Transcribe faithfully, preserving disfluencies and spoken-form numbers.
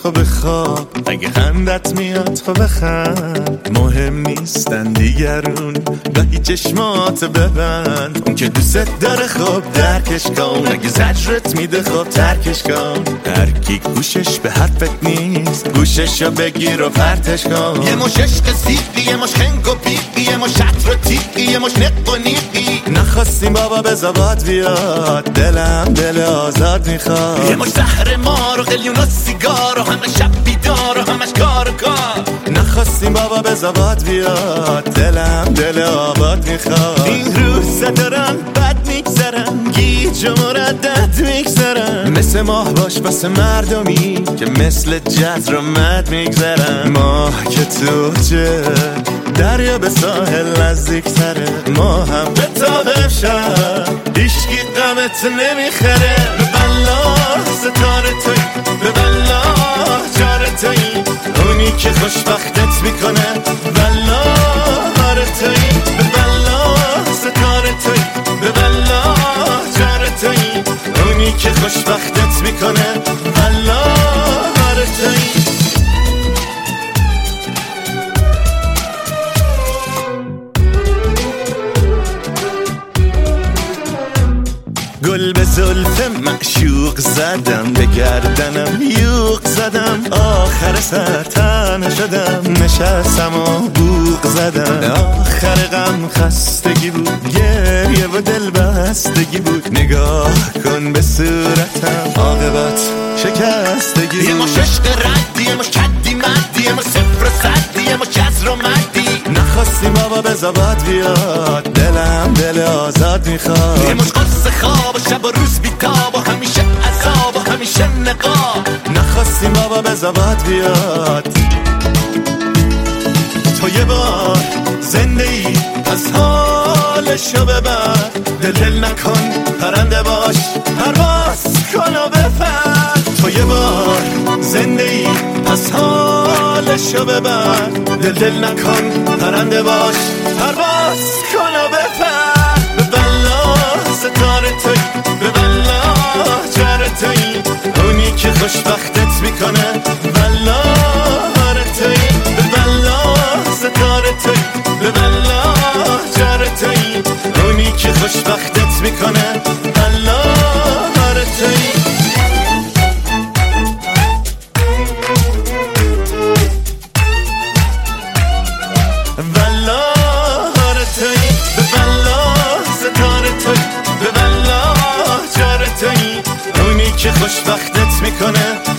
خب بخواب، اگه خندت میاد خب بخند. مهم نیستن دیگرون، گاهی چشمات ببند. اون که دوست داره خب درکش کن، اگه زجرت میده خب ترکش کن. هر کی گوشش به حرفت نیست، گوششو بگیر و پرتش کن. یه مش عشق سیقی، یه مش خنگ و پیقی، یه مش شطر و تیقی، یه مش نق و نیقی. نخواستیم بابا بزابات بیاد، دلم دل آزاد میخواد. یه مش زهر مار و قلیون و سیگار و همه شب بیدار و همش کار و کار. نخواستیم بابا بزابات بیاد، دلم دل آباد میخواد. این روزا دارن بد میگذرن، گیج و مردد میگذرن. مثل ماه باش واسه مردمی که مثل جزر و مد میگذرن. ماه که تو چه دریا به ساحل نزدیک تره، ما هم به تاقب شد هیشگی قمت نمیخره. به بلا ستاره توی، به بلا جاره توی، اونی که خوشبختت میکنه. بلا هاره توی، به بلا ستاره توی، به بلا جاره توی، اونی که خوشبختت میکنه. بلا هاره توی. گل به زلف معشوق زدم، به گردنم یوق زدم. آخر سر تنه شدم، نشستم و بوق زدم. آخر غم خستگی بود، گریه و دل بستگی بود. نگاه کن به صورتم، عاقبت شکستگی بود. یه مش عشق ردی، یه مش کدی مدی، یه مش صفر و صدی، یه مش جزر و مدی. نخواستیم بابا بزابات بیاد، دلم دل آزاد میخواد. یه مش قصه خواب و شب و روز بیتاب و همیشه عذاب و همیشه نقاب. نخواستیم بابا بزابات بیاد. تو یه بار زنده ای، از حالشو ببر. دل دل نکن پرنده باش، پرواز کن و بپر. تو یه بار زنده ای، از حالشو ببر. دل دل نکن پرنده باش، پرواز کن و بپر. به بلا ستاره توی، به بلا جاره توی، اونی که خوشبختت میکنه. بلا هاره توی، به بلا ستاره توی، به بلا جاره توی، اونی که خوشبختت میکنه. بلا هاره توی. بلا هاره توی، به بلا ستاره توی، به بلا جاره توی، اونی که خوشبختت میکنه.